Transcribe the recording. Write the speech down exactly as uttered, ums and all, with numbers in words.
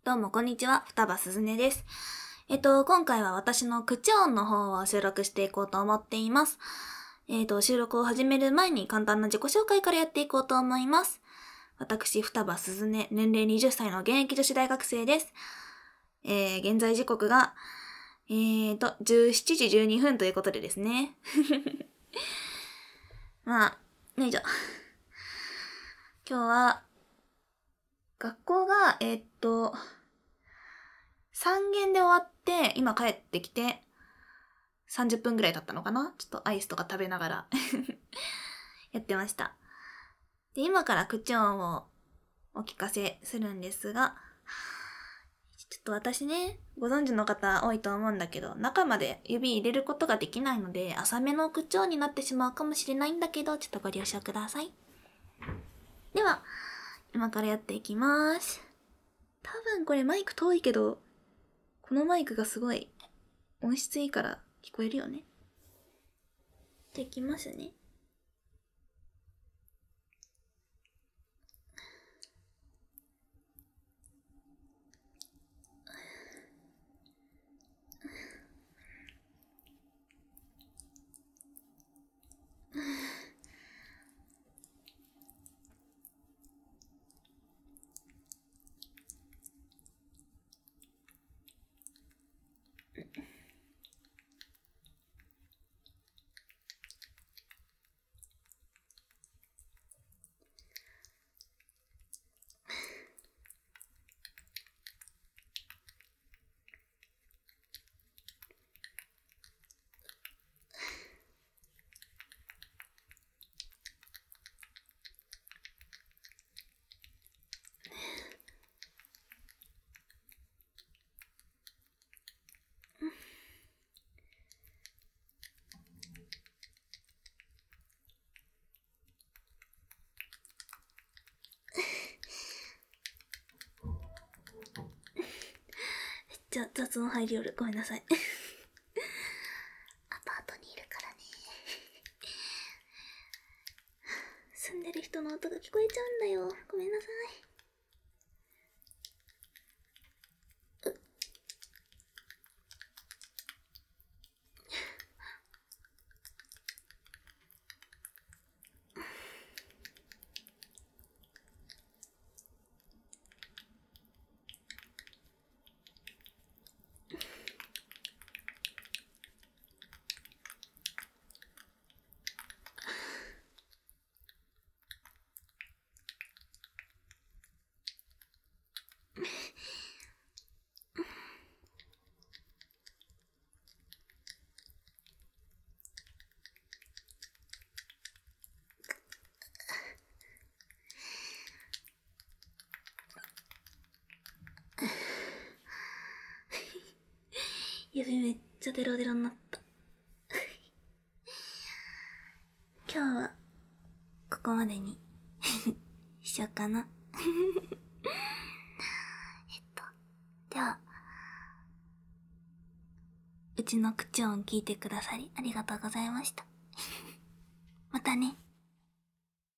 どうもこんにちは、双葉すずねです。えっと、今回は私の口音の方を収録していこうと思っています。えっと、収録を始める前に簡単な自己紹介からやっていこうと思います。私、双葉すずね、年齢はたちの現役女子大学生です。えー、現在時刻が、えーと、じゅうしちじじゅうにふんということでですね。まあ、よいしょ。今日は、学校が、えーっと、さん限で終わって、今帰ってきて、さんじゅっぷんぐらい経ったのかな？ちょっとアイスとか食べながらやってました。で、今から口音をお聞かせするんですが、ちょっと私ね、ご存知の方多いと思うんだけど、中まで指入れることができないので、浅めの口音になってしまうかもしれないんだけど、ちょっとご了承ください。では、今からやっていきます。多分これマイク遠いけど、このマイクがすごい音質いいから聞こえるよね。じゃあいきますね。じゃあ雑音入りよる。ごめんなさい。アパートにいるからね。住んでる人の音が聞こえちゃうんだよ。ごめんなさい。指めっちゃデロデロになった。今日はここまでにしようかな。えっと、では、うちの口音聞いてくださりありがとうございました。またね。